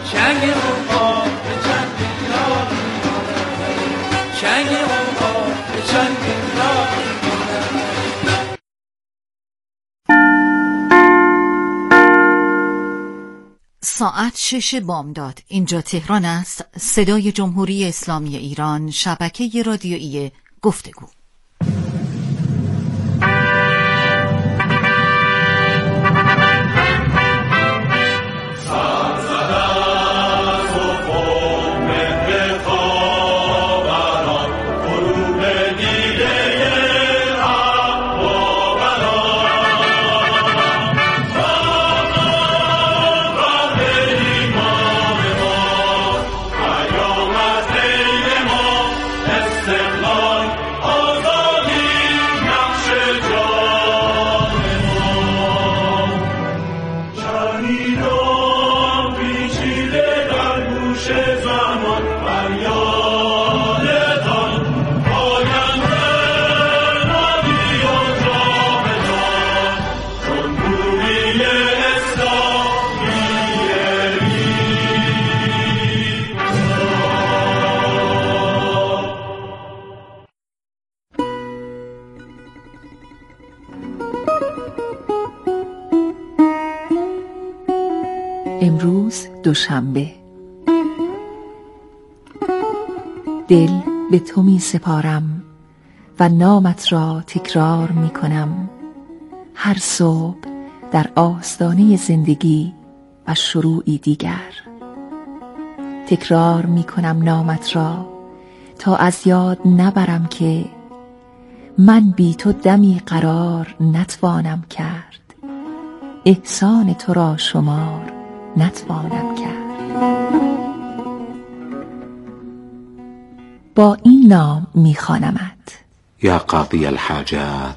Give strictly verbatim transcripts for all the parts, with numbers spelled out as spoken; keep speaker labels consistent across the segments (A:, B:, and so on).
A: چنگ غوغا به چنگ یار چنگ غوغا به چنگ یار.
B: ساعت شش بامداد. اینجا تهران است. صدای جمهوری اسلامی ایران، شبکه رادیویی گفتگو.
C: امروز دوشنبه. دل به تو می سپارم و نامت را تکرار می کنم هر صبح در آستانه زندگی و شروعی دیگر. تکرار می کنم نامت را تا از یاد نبرم که من بی تو دمی قرار نتوانم کرد، احسان تو را شمار نتوانم کرد. با این نام میخوانمت:
D: یا قاضی الحاجات،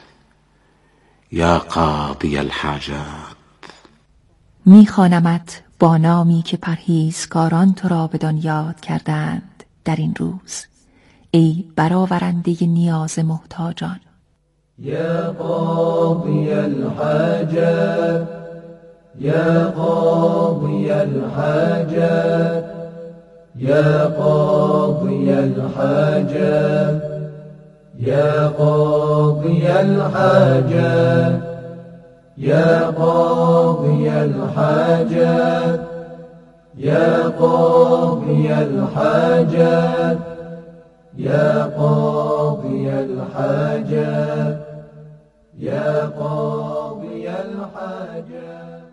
D: یا قاضی الحاجات.
C: میخوانمت با نامی که پرهیزکاران تو را بدان یاد کردند در این روز، ای برآورنده نیاز محتاجان.
E: یا قاضی الحاجات، یا قاضی الحاجات، یا قاضی الحاجات، یا قاضی الحاجات، یا قاضی الحاجات، یا قاضی الحاجات، یا قاضی الحاجات، یا قاضی الحاجات.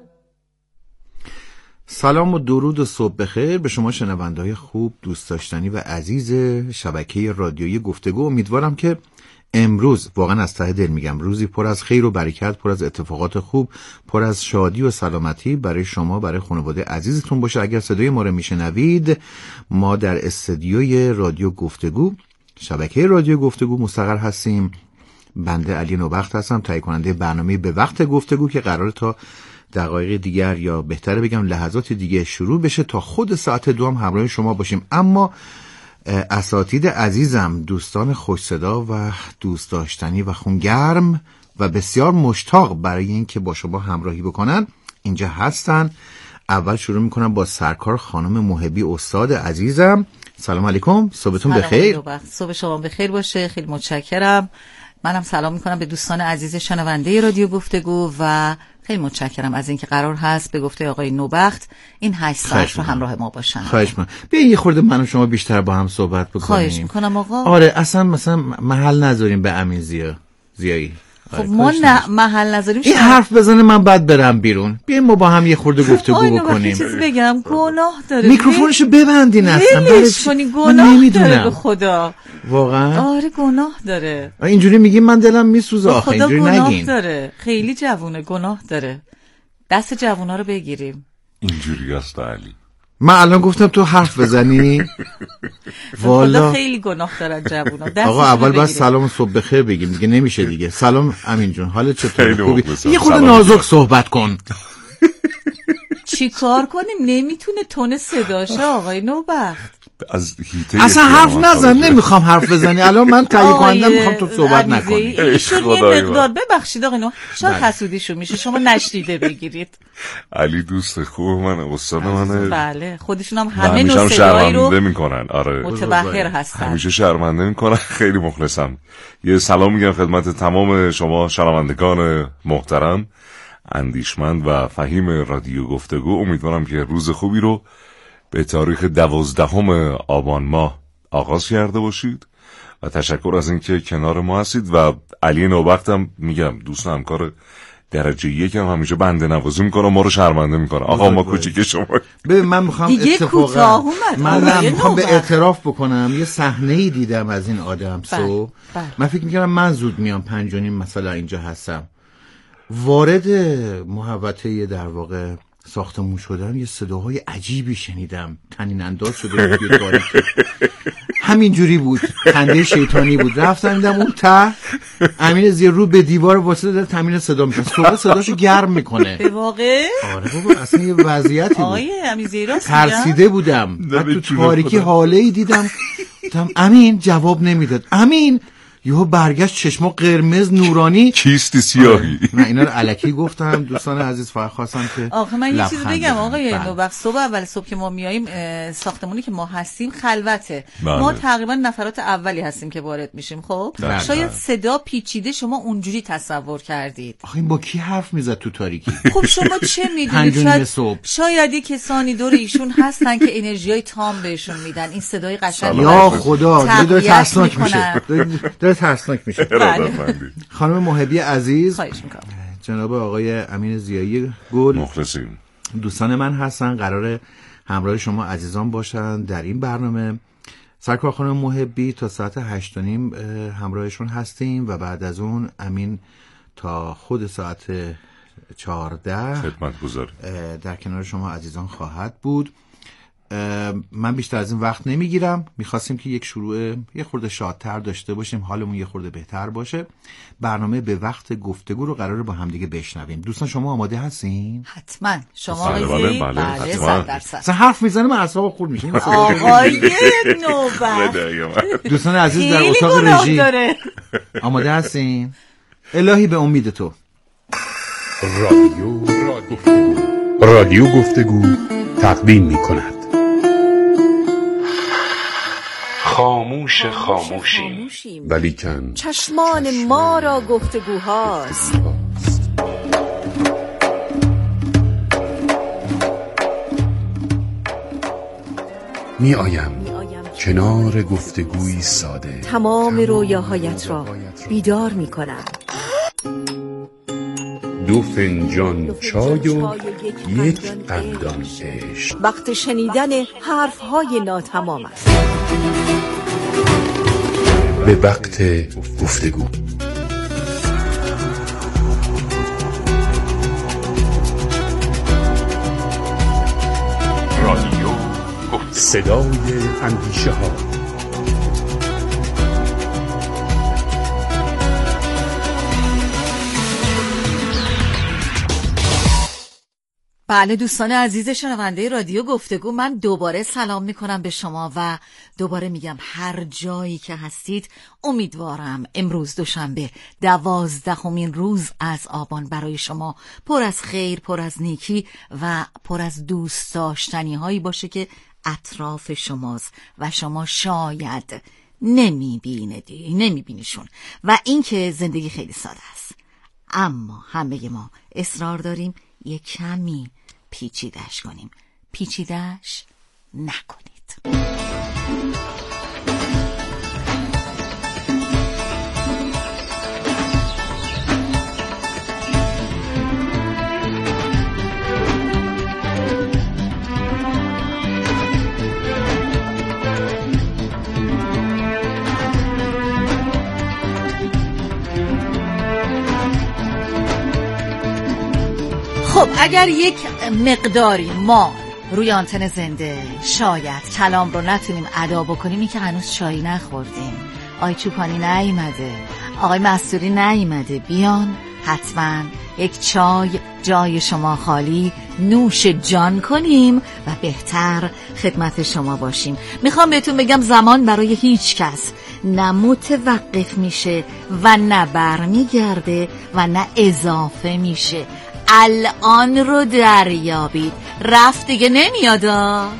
D: سلام و درود و صبح بخیر به شما شنونده‌های خوب، دوست داشتنی و عزیز شبکه رادیویی گفتگو. امیدوارم که امروز، واقعا از ته دل میگم، روزی پر از خیر و برکت، پر از اتفاقات خوب، پر از شادی و سلامتی برای شما، برای خانواده عزیزتون باشه. اگر صدای ما رو میشنوید، ما در استودیوی رادیو گفتگو، شبکه رادیو گفتگو مستقر هستیم. بنده علی نوبخت هستم، تهیه کننده برنامه به وقت گفتگو که قراره تا دقایق دیگر، یا بهتره بگم لحظات دیگه شروع بشه، تا خود ساعت دو هم همراه شما باشیم. اما اساتید عزیزم، دوستان خوش صدا و دوست داشتنی و خونگرم و بسیار مشتاق برای این که با شما همراهی بکنن اینجا هستن. اول شروع میکنم با سرکار خانم محبی، استاد عزیزم. سلام علیکم، صبحتون بخیر.
B: صبح شما بخیر باشه، خیلی متشکرم. منم سلام میکنم به دوستان عزیز شنونده رادیو گفتگو و خیلی متشکرم از اینکه قرار هست به گفته آقای نوبخت این هشت ساعت رو همراه ما باشن.
D: خواهش میکنم. بیا یه خورده من و شما بیشتر با هم صحبت بکنیم.
B: خواهش میکنم آقا.
D: آره اصلا مثلا محل نذاریم به امین زیا زیایی.
B: خب ما نه محل نذاریم.
D: این حرف بزنه من بعد برم بیرون. بیایم ما با هم یه خورده گفتگو بکنیم.
B: چیز بگم، گناه داره.
D: میکروفونشو ببندین اصلا.
B: بلش کنی، گناه داره به خدا.
D: واقعا؟
B: آره گناه داره.
D: اینجوری میگیم من دلم میسوزه. آخه اینجوری نگین.
B: گناه داره. خیلی جوونه، گناه داره. دست جوونا رو بگیریم.
F: اینجوری است علی.
D: من الان گفتم تو حرف بزنی.
B: والا خیلی گناه دارن جوونا.
D: آقا اول باید سلام صبح بخیر بگیم دیگه، نمیشه دیگه. سلام امین جون، حالت چطوره؟ خوبی؟ یه خورده نازک صحبت کن.
B: چی کار کنیم؟ نمیتونه تون صداشه آقای نوبخت.
F: از هیته
D: اصلا حرف نزن، نمیخوام حرف بزنی الان، من تهیه کننده میخوام تو صحبت نکنی.
B: ایشون یه مقدار ببخشید آقای نو شاید حسودیشون میشه، شما نشنیده بگیرید.
F: علی دوست خوب من، استاد منه.
B: بله خودشون هم همه نوع صدایی رو
F: میکنن. آره
B: متبحر هستن،
F: همیشه شرمنده میکنن. خیلی مخلصم. یه سلام میگم خدمت تمام شما شنوندگان محترم، اندیشمند و فهیم رادیو گفتگو. امیدوارم که روز خوبی رو به تاریخ دوازدهم آبان ماه آغاز کرده باشید و تشکر از اینکه کنار ما هستید. و علی نوبختم میگم دوست همکار درجه یکم همیشه بنده نوازی میکنه، ما رو شرمنده میکنه. آقا ما کوچیک شما.
D: ببین من میخوام اتفاقا من میخوام به اعتراف بکنم، یه صحنه‌ای دیدم از این آدم صبح. من فکر میکردم من زود میام پنج و نیم مثلا اینجا هستم، وارد محوطه در واقع ساختمون شدم، یه صداهای عجیبی شنیدم، طنین انداز شده بود توی تاریکی. همینجوری بود، خنده شیطانی بود. رفتم دیدم اون ته امین زیر رو به دیوار واسه داره تامین صدا میکنه، صبح صداشو گرم میکنه.
B: به واقع
D: آره بابا اصلا یه وضعیتی بود.
B: آقای امین زیرا
D: ترسیده بودم. بعد تو تاریکی حاله‌ای دیدم گفتم امین جواب نمیداد. امین یهو برگشت، چشما قرمز نورانی.
F: کیستی سیاهی.
D: نه اینا رو الکی گفتم دوستان عزیز، فقط خواستم که
B: آخه من یه چیز بگم آقای نوبخت، صبح اول صبح که ما میاییم ساختمونی که ما هستیم خلوته. بله. ما تقریبا نفرات اولی هستیم که وارد میشیم. خب بله. شاید صدا پیچیده شما اونجوری تصور کردید.
D: آخه این با کی حرف میزد تو تاریکی؟
B: خب شما چه میدونید؟ شاید شاید کسانی دور ایشون هستن که انرژیای تام بهشون میدن، این صدای قشنگ.
D: یا خدا داره ترسناک میشه، داره ترسناک میشه. خانم محبی عزیز، جناب آقای امین ضیایی گل،
F: مخلصیم،
D: دوستان من هستن، قراره همراه شما عزیزان باشن در این برنامه. سرکار خانم محبی تا ساعت هشت و نیم همراهشون هستیم و بعد از اون امین تا خود ساعت چهارده
F: خدمتگزار
D: در کنار شما عزیزان خواهد بود. من بیشتر از این وقت نمیگیرم، میخواستیم که یک شروع یه خورده شادتر داشته باشیم، حالمون یه خورده بهتر باشه. برنامه به وقت گفتگو رو قراره با همدیگه بشنویم. دوستان شما آماده هستین؟
B: حتما. شما
F: بله بله بله,
B: بله صد درصد.
D: اصلا حرف میزنم اعصابم خورد میشه.
B: آقای نوبخت
D: دوستان عزیز در اتاق رژی آماده هستین؟ الهی به امید تو.
G: رادیو رادیو رادیو گفتگو تقدیم میکند. خاموش خاموشیم ولیکن
C: چشمان ما را گفتگوهاست.
G: می آیم کنار گفتگوی ساده
C: تمام رویاهایت را بیدار می کنم.
G: دو فنجان چای و یک قندان عشق.
C: وقت شنیدن حرفهای ناتمام است.
G: به وقت گفتگو. رادیو صدای اندیشه ها.
B: بله دوستان عزیز شنونده رادیو گفتگو، من دوباره سلام میکنم به شما و دوباره میگم هر جایی که هستید امیدوارم امروز دوشنبه دوازدهمین روز از آبان برای شما پر از خیر، پر از نیکی و پر از دوست داشتنی هایی باشه که اطراف شماست و شما شاید نمیبیندی نمیبینیشون و این که زندگی خیلی ساده است، اما همه ما اصرار داریم یک کمی پیچیدش کنیم. پیچیدش نکنید. خب اگر یک مقداری ما روی آنتن زنده شاید کلام رو نتونیم ادا بکنیم، این که هنوز چایی نخوردیم، آقای چوپانی نیامده، آقای مستوری نیامده، بیان حتما یک چای جای شما خالی نوش جان کنیم و بهتر خدمت شما باشیم. میخوام بهتون بگم زمان برای هیچ کس نه متوقف میشه و نه برمیگرده و نه اضافه میشه. الان رو دریابید، رفت دیگه نمیادا.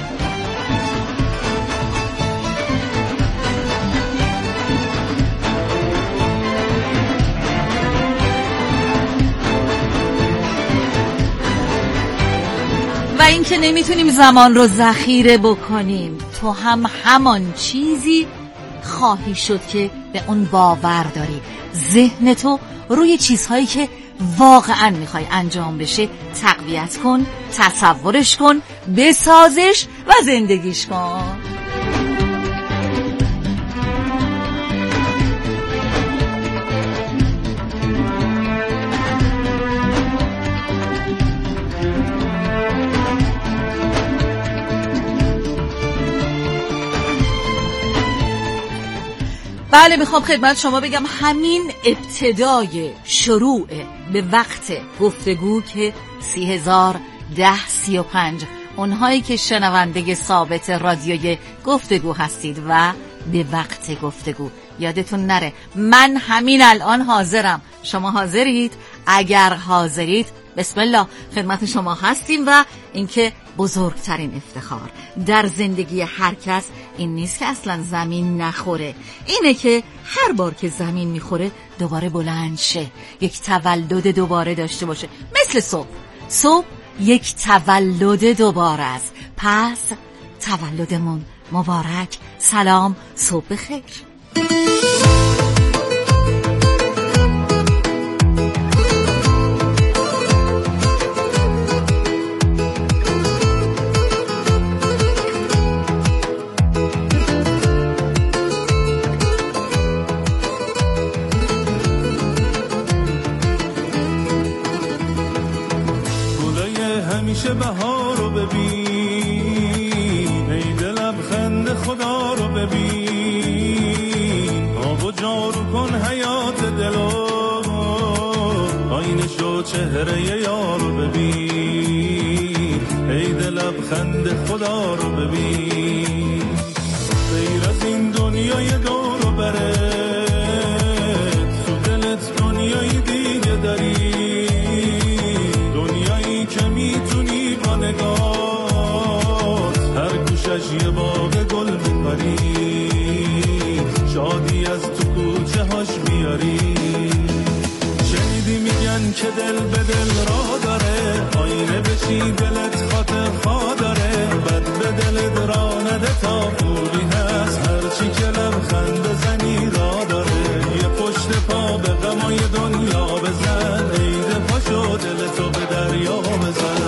B: و این که نمیتونیم زمان رو ذخیره بکنیم، تو هم همان چیزی خواهی شد که به اون باور داری. ذهن تو روی چیزهایی که واقعا میخوای انجام بشه تقویت کن، تصورش کن، بسازش و زندگیش کن. بله، میخوام خدمت شما بگم همین ابتدای شروع به وقت گفتگو که سی هزار ده سی و پنج اونهایی که شنونده ثابت رادیوی گفتگو هستید و به وقت گفتگو، یادتون نره من همین الان حاضرم. شما حاضرید؟ اگر حاضرید بسم الله خدمت شما هستیم. و اینکه بزرگترین افتخار در زندگی هر کس این نیست که اصلا زمین نخوره، اینه که هر بار که زمین میخوره دوباره بلند شه، یک تولد دوباره داشته باشه، مثل صبح. صبح یک تولد دوباره است. پس تولدمون مبارک. سلام، صبح بخیر.
H: همیشه بهار رو ببین، ای دلم خنده خدا رو ببین، آب و جارو کن حیات دلو، آینه شو چهره یار رو ببین، ای دلم خنده خدا رو ببین. غیر از این دنیای دور و بره، تو دلت دنیای دیگه داری، که میتونی با نگاه هر گوشش یه باغ گل میبری، شادی از تو کوچه هاش میاری. شنیدی میگن که دل به دل راه داره، آینه بشی دلت خاطر خواه داره، بد به دلت راه نده تا خوبی هست، هرچی که لبخند بزنی راه داره. یه پشت پا به غمای دنیا بزن، عید پاشو دلتو به دریا بزن.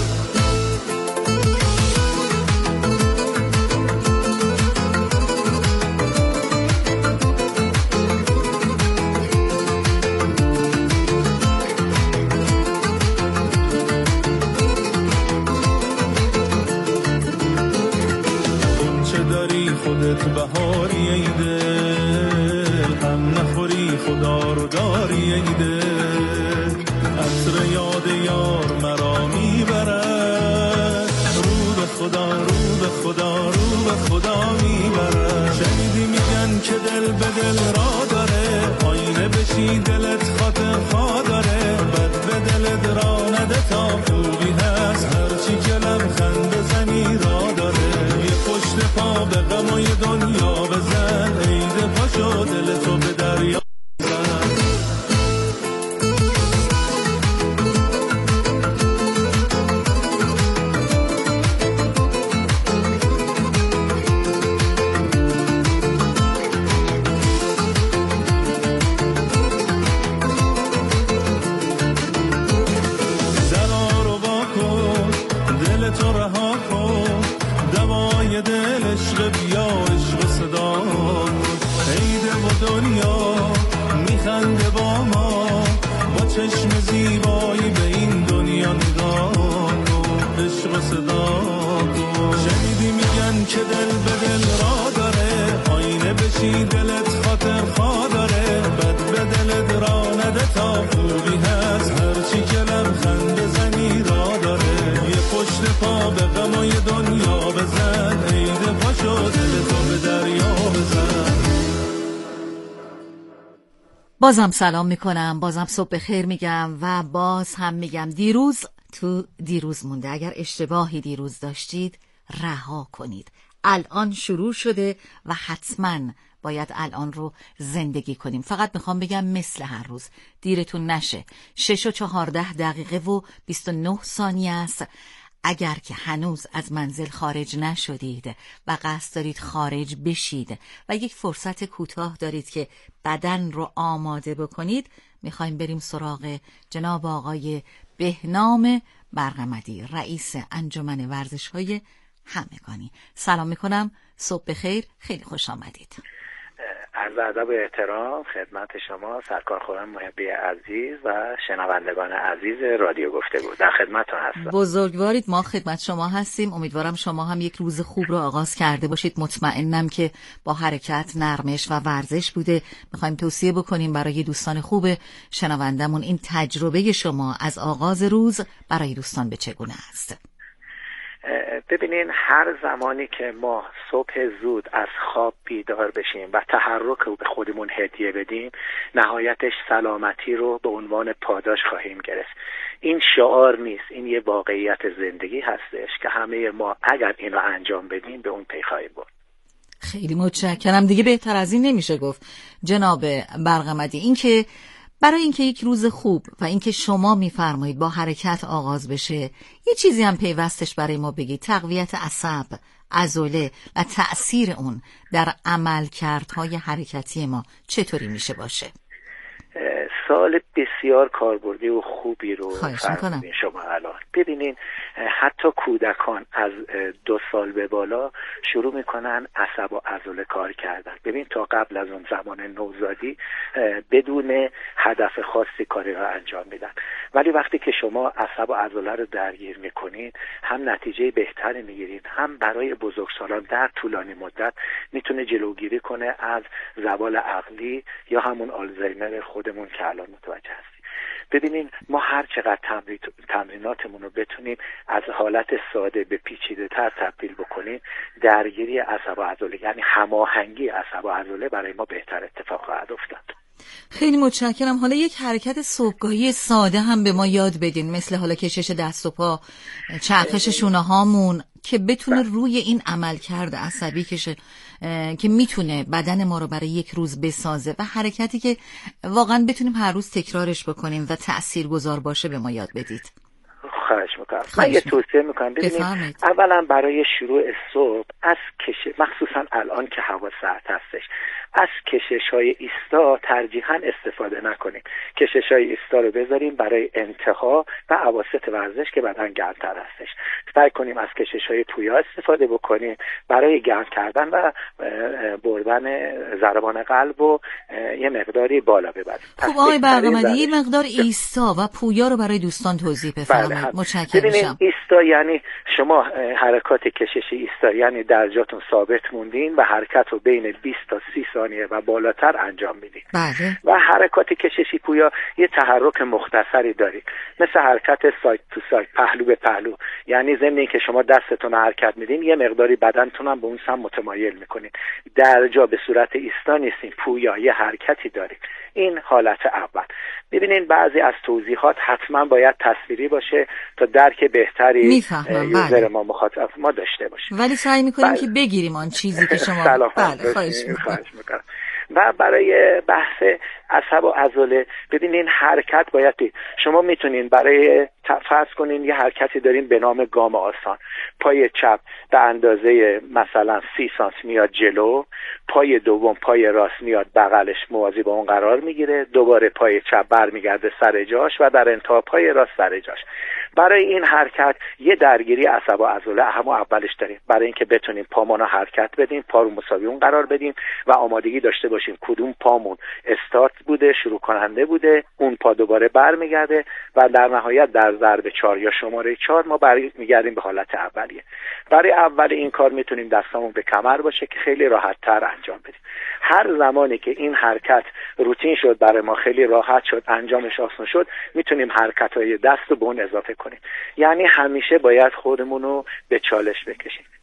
H: چه داری خودت بهاری ای دل، هم نخوری خدا رو داری ای دل، عطر یاد یار مرا میبرد، رو به خدا رو به خدا رو به خدا میبرد. شنیدی میگن که دل به دل را داره، آینه بشی دلت خاطر خواه داره، بد به دلت را نده تا خوبی هست، هرچی که لبخند بزنی را داره. یه پشت پا به غمای دنیا بزن، عید پاشو دلتو به دریا بزن. خنده با ما، با چشم زیبایی به این دنیا نگاه کن، عشق صدا کن. شنیدی میگن که دل به دل را داره، آینه بشی دلت خاطر خواه داره، بد به دلت را نده تا خوبی هست،
B: بازم سلام میکنم، بازم صبح بخیر میگم و باز هم میگم دیروز تو دیروز مونده. اگر اشتباهی دیروز داشتید رها کنید. الان شروع شده و حتما باید الان رو زندگی کنیم. فقط میخوام بگم مثل هر روز دیرتون نشه. شش و چهارده دقیقه و بیست و نه ثانیه است. اگر که هنوز از منزل خارج نشدید و قصد دارید خارج بشید و یک فرصت کوتاه دارید که بدن رو آماده بکنید، میخوایم بریم سراغ جناب آقای بهنام برغمدی، رئیس انجمن ورزش‌های همگانی. سلام میکنم، صبح بخیر، خیلی خوش آمدید.
I: عرض ادب و احترام خدمت شما سرکار خورم محبی عزیز و شنوندگان عزیز رادیو گفتگو، در خدمتتون هستم.
B: بزرگوارید، ما خدمت شما هستیم. امیدوارم شما هم یک روز خوب رو آغاز کرده باشید. مطمئنم که با حرکت، نرمش و ورزش بوده. میخوایم توصیه بکنیم برای دوستان خوب شنوندمون این تجربه شما از آغاز روز برای دوستان به چگونه است.
I: ببینین، هر زمانی که ما صبح زود از خواب بیدار بشیم و تحرک رو به خودمون هدیه بدیم، نهایتش سلامتی رو به عنوان پاداش خواهیم گرفت. این شعار نیست، این یه واقعیت زندگی هستش که همه ما اگر این رو انجام بدیم به اون پی خواهیم برد.
B: خیلی متشکرم. دیگه بهتر از این نمیشه گفت جناب برغمدی. این که برای اینکه یک روز خوب و اینکه شما میفرمایید با حرکت آغاز بشه، یه چیزی هم پیوستش برای ما بگید. تقویت عصب، عضله و تأثیر اون در عملکردهای حرکتی ما چطوری میشه باشه؟
I: سوال بسیار کاربردی و خوبی رو
B: فرمودین
I: شما الان. ببینین، حتی کودکان از دو سال به بالا شروع میکنن عصب و عضله کار کردن. ببین، تا قبل از اون زمان نوزادی بدون هدف خاصی کاری رو انجام میدن، ولی وقتی که شما عصب و عضله رو درگیر میکنید هم نتیجه بهتری میگیرید، هم برای بزرگسالان در طولانی مدت میتونه جلوگیری کنه از زوال عقلی یا همون آلزایمر خودمون که الان متوجه هستیم. ببینین، ما هر چقدر تمرین تمریناتمون رو بتونیم از حالت ساده به پیچیده تر تبدیل بکنیم، درگیری عصب و عضله یعنی هماهنگی عصب و عضله برای ما بهتر اتفاق خواهد افتاد.
B: خیلی متشکرم. حالا یک حرکت صبحگاهی ساده هم به ما یاد بدین، مثل حالا کشش دست و پا، چرخش شونه هامون، که بتونه روی این عملکرد عصبی کشه که میتونه بدن ما رو برای یک روز بسازه و حرکتی که واقعا بتونیم هر روز تکرارش بکنیم و تاثیرگذار باشه به ما یاد بدید.
I: خواهش میکنم. من یه توصیه میکنم. ببینید، اولا برای شروع صبح از کشش، مخصوصا الان که هوا سرد هستش، از کشش های ایستا ترجیحاً استفاده نکنیم. کشش های ایستا رو بذاریم برای انتها و اواسط ورزش که بدن گرمتر هستش. سعی کنیم از کشش های پویا استفاده بکنیم برای گرم کردن و بردن ضربان قلب و یه مقداری بالا ببریم.
B: خب آقای برغمدی، یه مقدار ایستا و پویا رو برای دوستان توضیح بفرمایید. متشکرم.
I: ببینید، ایستا یعنی شما حرکات کشش ایستا یعنی در جاتون ثابت موندین و حرکت رو بین بیست تا سی ثانیه و بالاتر انجام میدید.
B: بله.
I: و حرکات کششی پویا یه تحرک مختصری دارید، مثل حرکت سایت تو سایت، پهلو به پهلو، یعنی ضمن اینکه شما دستتون رو حرکت میدین یه مقداری بدنتون هم به اون سمت متمایل میکنید. در جا به صورت ایستا نیستین، پویا یه حرکتی دارید. این حالت اول. ببینین، بعضی از توضیحات حتما باید تصویری باشه تا درک بهتری یوزر ما، مخاطب ما داشته باشه،
B: ولی سعی میکنیم بله. که بگیریم آن چیزی که شما
I: بله
B: خواهش
I: میکنم. و برای بحث عصب و عضله، ببینین حرکت باید دید. شما میتونین برای فرض کنین یه حرکتی دارین به نام گام آسان. پای چپ به اندازه مثلا سی سانتی میاد جلو، پای دوم پای راست میاد بغلش موازی با اون قرار میگیره، دوباره پای چپ برمیگرده سر جاش و در انتها پای راست سر جاش. برای این حرکت یه درگیری عصب و عضله همو اولش داریم، برای اینکه بتونیم پامون رو حرکت بدیم، پا رو مساوی اون قرار بدیم و آمادگی داشته باشیم کدوم پامون استارت بوده، شروع کننده بوده، اون پا دوباره برمیگرده و در نهایت در ضرب چهار یا شماره چهار ما برمیگردیم به حالت اولیه. برای اول این کار میتونیم دستامون به کمر باشه که خیلی راحت تر انجام بدیم. هر زمانی که این حرکت روتین شد، برای ما خیلی راحت شد، انجامش آسان شد، میتونیم حرکت‌های دست رو به اون اضافه کنیم. یعنی همیشه باید خودمون رو به چالش بکشیم.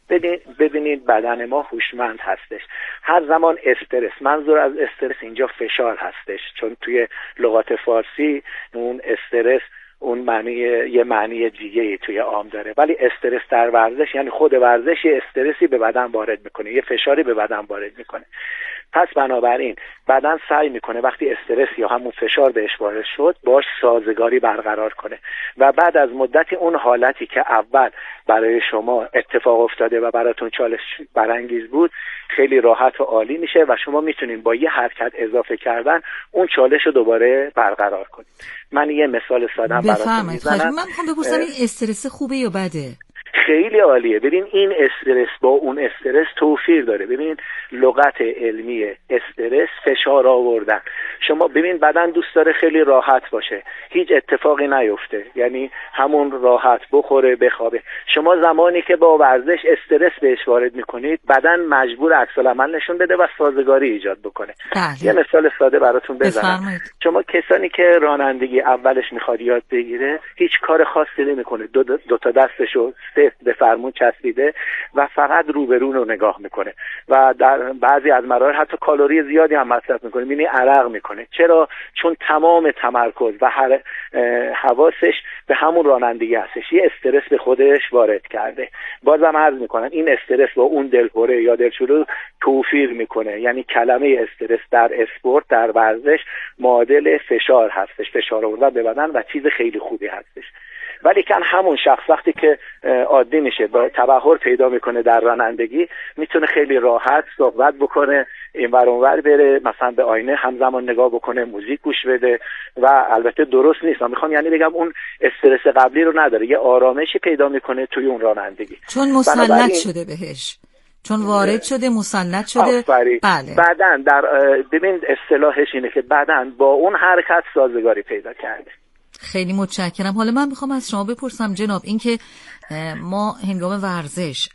I: ببینید ببینید بدن ما هوشمند هستش. هر زمان استرس، منظور از استرس اینجا فشار هستش، چون توی لغات فارسی اون استرس اون معنی یه معنی دیگه توی عام داره، ولی استرس در ورزش یعنی خود ورزش یه استرسی به بدن وارد میکنه، یه فشاری به بدن وارد میکنه. پس بنابراین بدن سعی میکنه وقتی استرس یا همون فشار بهش وارد شد باش سازگاری برقرار کنه و بعد از مدتی اون حالتی که اول برای شما اتفاق افتاده و براتون چالش برانگیز بود خیلی راحت و عالی میشه و شما میتونین با یه حرکت اضافه کردن اون چالش رو دوباره برقرار کنید. من یه مثال ساده براتون میزنم.
B: من میخوام بپرسم این استرس خوبه یا بده؟
I: خیلی عالیه. ببین این استرس با اون استرس توفیر داره. ببین لغت علمی استرس فشار آوردن. شما ببین بدن دوست داره خیلی راحت باشه، هیچ اتفاقی نیفته، یعنی همون راحت بخوره بخوابه. شما زمانی که با ورزش استرس بهش وارد میکنید بدن مجبور عکس العمل نشون بده و سازگاری ایجاد بکنه.
B: بله.
I: یه مثال ساده براتون بزنم.
B: بفرمایید.
I: شما کسانی که رانندگی اولش میخواد یاد بگیره هیچ کار خاصی نمیکنه، دو, دو تا دستشو به فرمون چسبیده و فقط روبرو رو نگاه میکنه و در بعضی از مراحل حتی کالری زیادی هم مصرف میکنه، میبینی عرق میکنه. چرا؟ چون تمام تمرکز و هر حواسش به همون رانندگی هستش، یه استرس به خودش وارد کرده. بازم عرض میکنن این استرس با اون دلهره یا دلشوره توفیر میکنه، یعنی کلمه استرس در اسپورت در ورزش معادل فشار هستش، فشار آوردن به بدن و چیز خیلی خوبی هستش. ولی کن همون شخص وقتی که عادی میشه با تبحر پیدا میکنه در رانندگی میتونه خیلی راحت صحبت بکنه، این ور اون ور بره، مثلا به آینه همزمان نگاه بکنه، موزیک گوش بده و البته درست نیست، من میخوام یعنی بگم اون استرس قبلی رو نداره، یه آرامشی پیدا میکنه توی اون رانندگی
B: چون مسلط شده بهش، چون وارد شده مسلط شده.
I: بله. بعدن در ببین اصطلاحش اینه که بعدن با اون حرکت سازگاری پیدا کرده.
B: خیلی متشکرم. حالا من میخوام از شما بپرسم جناب، اینکه ما هنگام ورزش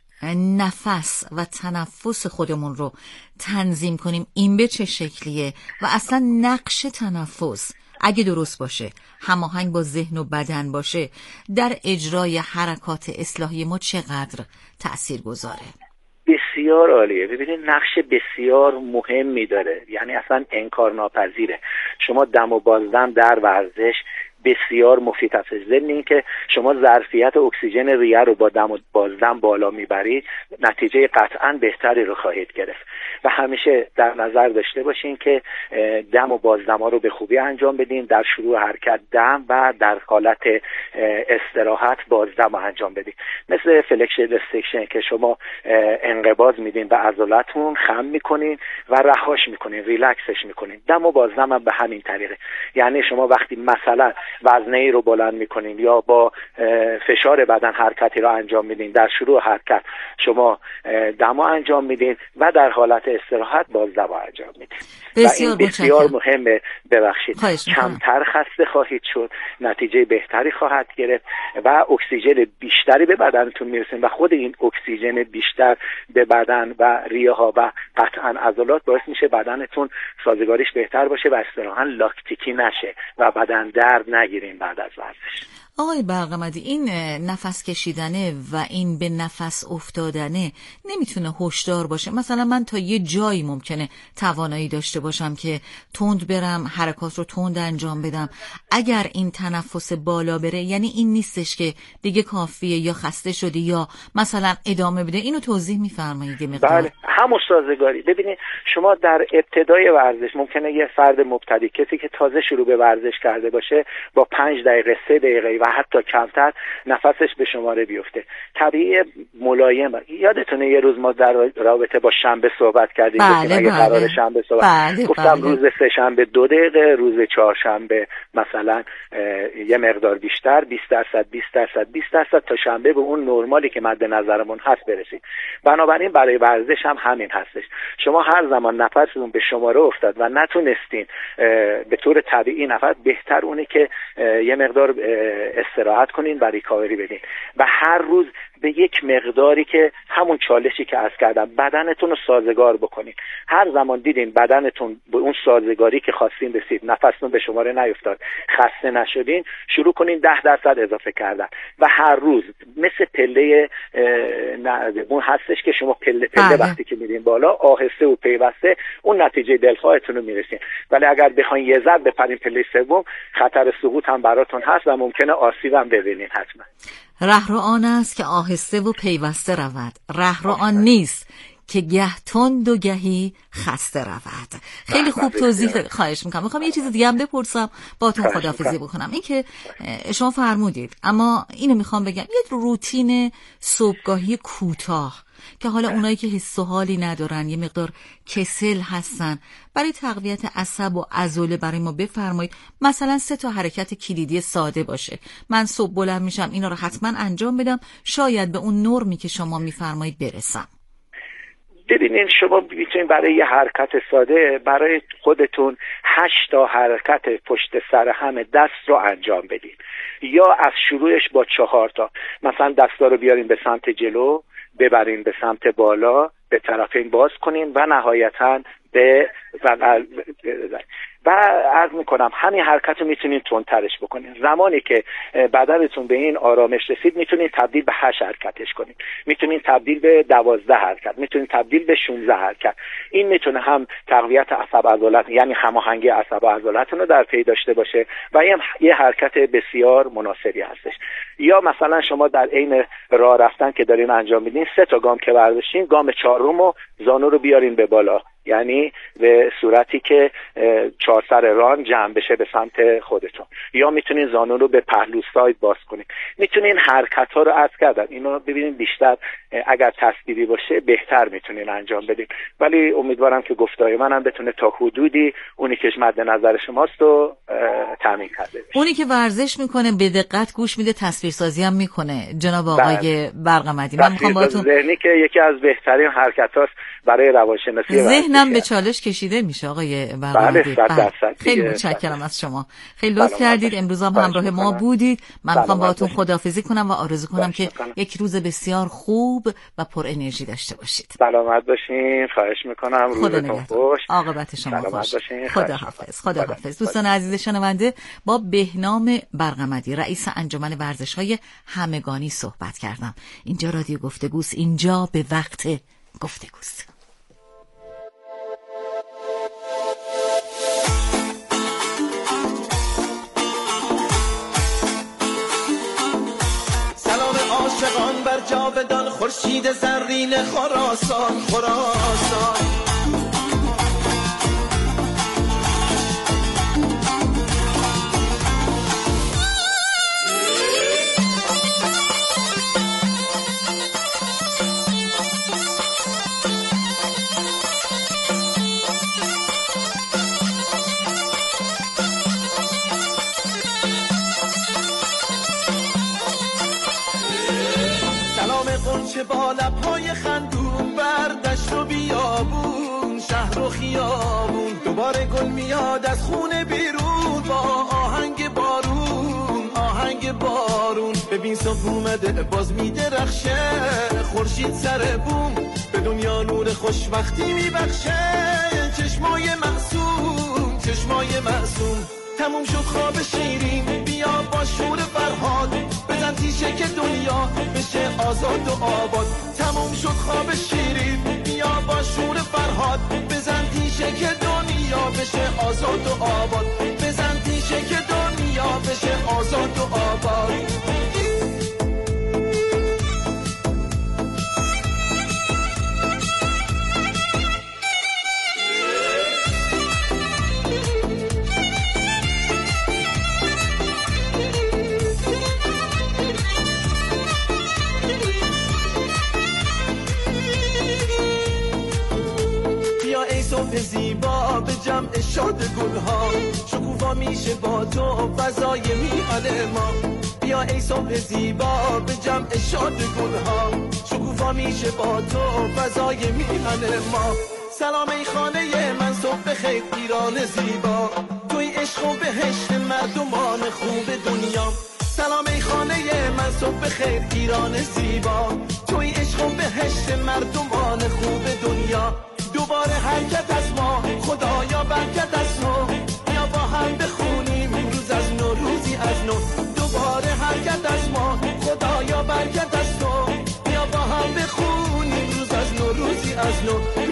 B: نفس و تنفس خودمون رو تنظیم کنیم این به چه شکلیه و اصلا نقش تنفس اگه درست باشه، هماهنگ با ذهن و بدن باشه، در اجرای حرکات اصلاحی ما چقدر تأثیر گذاره؟
I: بسیار عالیه. ببینید نقش بسیار مهمی داره، یعنی اصلا انکار ناپذیره. شما دم و بازدم در ورزش بسیار مفید هست. ضمن این که شما ظرفیت اکسیژن ریه رو با دم و بازدم بالا میبرید، نتیجه قطعا بهتری رو خواهید گرفت و همیشه در نظر داشته باشین که دم و بازدم ها رو به خوبی انجام بدین، در شروع حرکت دم و در حالت استراحت بازدم رو انجام بدین. مثل فلکشن استیشن که شما انقباض میدین به عضلاتتون، خم میکنین و رهاش میکنین، ریلکسش میکنین. دم و بازدم هم به همین طریقه. یعنی شما وقتی مثلا وزنه رو بلند میکنین یا با فشار بدن حرکتی رو انجام میدین، در شروع حرکت شما دم انجام میدین و در حالت استراحت باز دم انجام میدین.
B: بسیار,
I: و این بسیار مهمه. ببخشید کمتر خسته خواهید شد، نتیجه بهتری خواهد گرفت و اکسیژن بیشتری به بدنتون میرسین و خود این اکسیژن بیشتر به بدن و ریه ها و قطعا عضلات باعث میشه بدنتون سازگاریش بهتر باشه و اصطلاحاً لاکتیکی نشه و بدن درد نگیرین بعد از ورزش.
B: آقای برقمدی، این نفس کشیدنه و این به نفس افتادنه نمیتونه هوشدار باشه؟ مثلا من تا یه جایی ممکنه توانایی داشته باشم که تند برم، حرکات رو تند انجام بدم، اگر این تنفس بالا بره یعنی این نیستش که دیگه کافیه یا خسته شدی یا مثلا ادامه بده. اینو توضیح میفرمایید یه مقدار؟
I: بله، همون سازگاری. ببینید شما در ابتدای ورزش ممکنه یه فرد مبتدی، کسی که تازه شروع به ورزش کرده باشه، با پنج دقیقه سه دقیقه و حتی کمتر نفسش به شماره بیفته. طبیعی ملایم. یادتونه یه روز ما در رابطه با شنبه صحبت کردیم،
B: بله
I: اگه
B: بله.
I: قرار شنبه صحبت
B: بله
I: گفتم
B: بله.
I: روز سه شنبه دو دقیقه، روز چهارشنبه مثلا یه مقدار بیشتر، بیست درصد بیست درصد بیست درصد تا شنبه به اون نرمالی که مد نظرمون هست برسید. بنابراین برای ورزش هم همین هستش. شما هر زمان نفستون به شماره افتاد و نتونستین به طور طبیعی نفس، بهتر اونه که یه مقدار استراحت کنین و ریکاوری بدین و هر روز به یک مقداری که همون چالشی که عرض کردم بدنتون رو سازگار بکنین. هر زمان دیدین بدنتون به اون سازگاری که خواستین رسید، نفستون به شماره نیفتاد، خسته نشدین، شروع کنین ده درصد اضافه کردن و هر روز مثل پله اون هستش که شما پله پله وقتی که میرین بالا آهسته و پیوسته اون نتیجه دلخواهتون رو میرسین. ولی اگر بخواین یه ذره بپرین پله سوم، خطر سقوط هم براتون هست و ممکنه آسیب هم ببینین. حتما
B: رهرو آن است که آهسته و پیوسته رود، رهرو آن نیست که گه تند و گهی خسته رود. خیلی خوب توضیح خواهش میکنم. میخوام یه چیز دیگه هم بپرسم باتون خداحافظی بکنم. این که شما فرمودید، اما اینو میخوام بگم، یه روتین صبحگاهی کوتاه که حالا اونایی که حس و حالی ندارن، یه مقدار کسل هستن، برای تقویت عصب و عضله برای ما بفرمایید. مثلا سه تا حرکت کلیدی ساده باشه. من صبح بلند میشم اینا رو حتما انجام بدم، شاید به اون نرمی که شما میفرمایید برسم.
I: ببینین شما میتونین برای یه حرکت ساده برای خودتون هشت تا حرکت پشت سر هم دست رو انجام بدین، یا از شروعش با چهار تا. مثلا دستا رو بیارین به سمت جلو، ببرین به سمت بالا، به طرفین باز کنین و نهایتاً به بغل. و عرض میکنم همین حرکت رو میتونین تندترش بکنین. زمانی که بدنتون به این آرامش رسید میتونین تبدیل به هشت حرکتش کنین، میتونین تبدیل به دوازده حرکت، میتونین تبدیل به شانزده حرکت. این میتونه هم تقویت عصب عضلات، یعنی هماهنگی عصب و عضلاتتون رو در پی داشته باشه و این یه حرکت بسیار مناسبی هستش. یا مثلا شما در عین راه رفتن که دارین انجام میدین، سه تا گام که برداشتین، گام چهارم و زانو رو بیارین به بالا، یعنی به صورتی که چهار سر ران جمع بشه به سمت خودتون. یا میتونین زانو رو به پهلو ساید باز کنین. میتونین حرکت ها رو عرض کردم اینو ببینین بیشتر اگر تصویری باشه بهتر میتونین انجام بدین، ولی امیدوارم که گفتای منم بتونه تا حدودی اونی که مد نظر شماست رو تامین کرده بشه.
B: اونی که ورزش میکنه به دقت گوش میده، تصویرسازی هم میکنه. جناب آقای برقمدی، من میخوام باهاتون
I: ذهنی که یکی از بهترین حرکتاست برای روانشناسی.
B: ذهنم به چالش کشیده میشه آقای برقمدی.
I: بله
B: خیلی متشکرم از شما، خیلی لطف کردید، امروز هم همراه ما بودید. من میخوام باهاتون خداحافظی کنم و آرزو کنم که یک روز بسیار خوب و پر انرژی داشته باشید.
I: سلامت باشین، خواهش میکنم. روزتون خوش،
B: عاقبت شما خوش. خداحافظ. خداحافظ. دوستان عزیز شنونده، با بهنام برقمدی، رئیس انجمن ورزش‌های همگانی صحبت کردم. اینجا رادیو گفتگوست، اینجا به وقت گفتگوست.
A: عاشقان بر جاودان، خورشید زرین خراسان خراسان. چه با لب‌های خندون بر دشت و بیابون، شهر و خیابون، دوباره گل میاد از خونه بیرون با آهنگ بارون، آهنگ بارون. ببین صبح اومده باز میدرخشه، خورشید سر بوم به دنیا نور خوشبختی میبخشه. چشمای معصوم، چشمای معصوم، تموم شد خواب شیرین، بیا با شور فرهاد بزن تیشه که دنیا بشه آزاد و آباد. تموم شد خواب شیرین، بیا با شور فرهاد بزن تیشه که دنیا بشه آزاد و آباد. بزن تیشه که دنیا بشه آزاد و آباد. صبح زیبا به جمع شاد گلها، شکوفا میشه با تو فضای میهن ما. بیا ای صبح زیبا به جمع شاد گلها، شکوفا میشه با تو فضای میهن ما. سلام ای خانه من، صبح خیر ایران زیبا، توی عشق و بهشت مردمان خوب دنیا. سلام ای خانه من صبح خیر ایران زیبا، توی عشق و بهشت مردمان خوب دنیا. دوباره حرکت از ما خدایا برکت از نو، یا با هم بخونیم روز از نو روزی از نو. دوباره حرکت از ما خدایا برکت از نو، یا با هم بخونیم روز از نو روزی از نو.